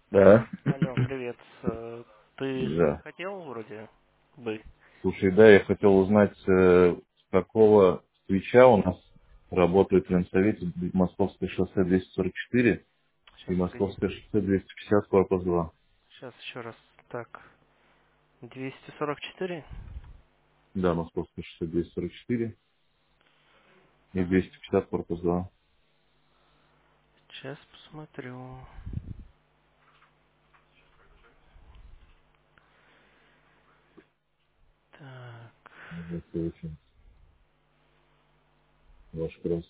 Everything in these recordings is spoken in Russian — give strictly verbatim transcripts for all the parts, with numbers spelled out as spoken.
Да. Алло, привет. Э, Ты что-то Да. хотел вроде бы? Слушай, да, я хотел узнать, э, с какого свеча у нас работает в Ленсовете Московское шоссе двести сорок четыре и Сейчас, погоди. Московское шоссе двести пятьдесят, корпус два. Сейчас еще раз. Так, двести сорок четыре. Да, Московское шоссе двести сорок четыре и двести пятьдесят, корпус два. Сейчас посмотрю. Так, Это очень ваш кросс.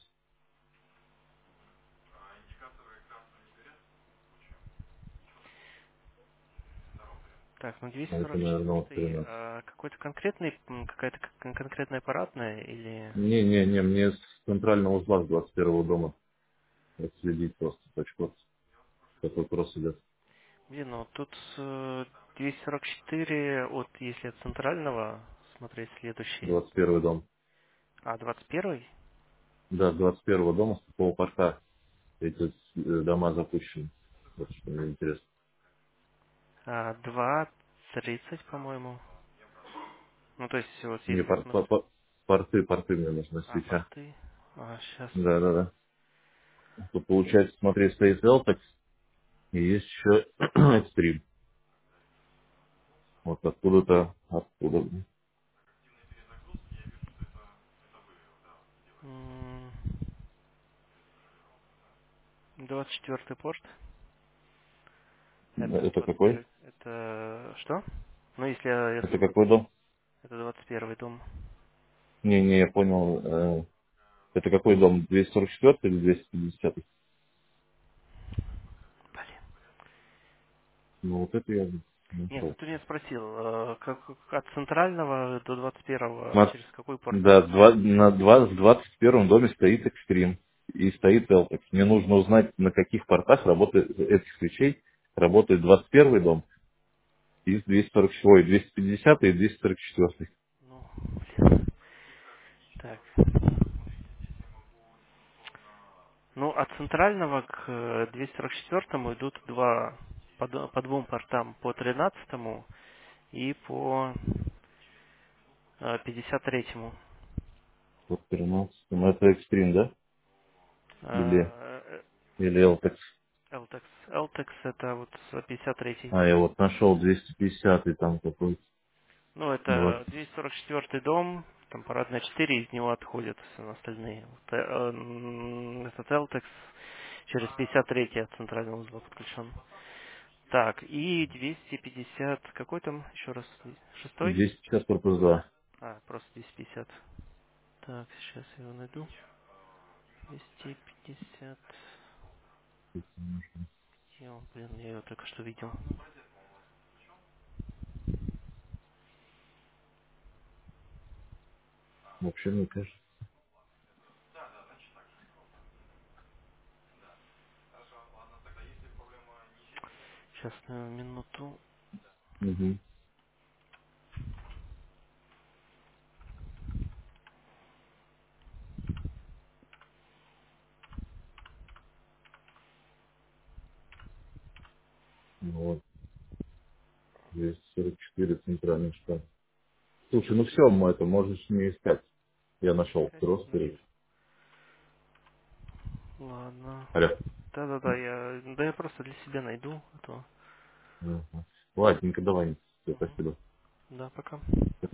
так, ну А это, двести сорок наверное, вот четыре. тринадцать. А какой-то конкретный, м, какая-то кон- конкретная аппаратная или... Не-не-не, мне с центрального узла с двадцать первого дома отследить просто точку, какой кросс идет. Где, ну тут э, двести сорок четыре от, если от центрального смотреть следующий. двадцать первый дом. А, двадцать первый? Да, с двадцать первого дома, с какого порта эти э, дома запущены. Вот что мне интересно. А, два тридцать, по-моему. Ну, то есть, вот Мне если пор- по- смотреть... по- порты, порты мне нужны, А, свеча. порты. А, сейчас. Да, да, да. Тут получается, смотри, стоит Eltex, и есть еще Extreme. Вот откуда-то, откуда. Двадцать четвертый порт. Это Это двадцать какой? первый. Это что? Ну, если я, я Это смотрю, какой дом? это двадцать первый дом. Не, не, я понял. э, Это какой дом? двести сорок четыре или двести пятьдесят? Блин. Ну, вот это я Нет, ну нашел. ты меня спросил, э, как, от центрального до двадцать первого Сма- через какой порт? Да, с два- на два- в двадцать первом доме стоит Extreme и стоит Eltex. Мне нужно узнать, на каких портах работает этих свечей работает двадцать первый дом и двести сорок четыре, ой, двести пятьдесят и двести сорок четыре. Ну, блин. Так. Ну, от центрального к э, двести сорок четвёртому идут два, по, д- по двум портам, по тринадцатому и по э, пятьдесят третьему. Вот тринадцать. Ну, это Extreme, да? Или, Э, или Eltex. Eltex. Eltex это вот пятьдесят третий. А, я вот нашел двести пятьдесят и там какой-то Ну, двадцать. это двести сорок четвёртый дом, там парадная четыре, из него отходят все остальные. Вот, э, м, этот Eltex через пятьдесят третий от центрального узла подключен. Так, и двести пятьдесят, какой там, еще раз, шестой? двести пятьдесят корпус два. А, просто двести пятьдесят. Так, сейчас я его найду. двести пятьдесят. Где он? Блин, я его только что видел. Вообще, мне кажется. Сейчас, на минуту. Угу. Ну, вот, двести сорок четыре центральный штат. Слушай, ну все, мы это можешь не искать. Я нашел Искать не будешь? просто. Ладно. Алло. Да-да-да, я, да я просто для себя найду, а то... Ага. Ладненько, давай. Всё, Мгм. спасибо. Да, пока.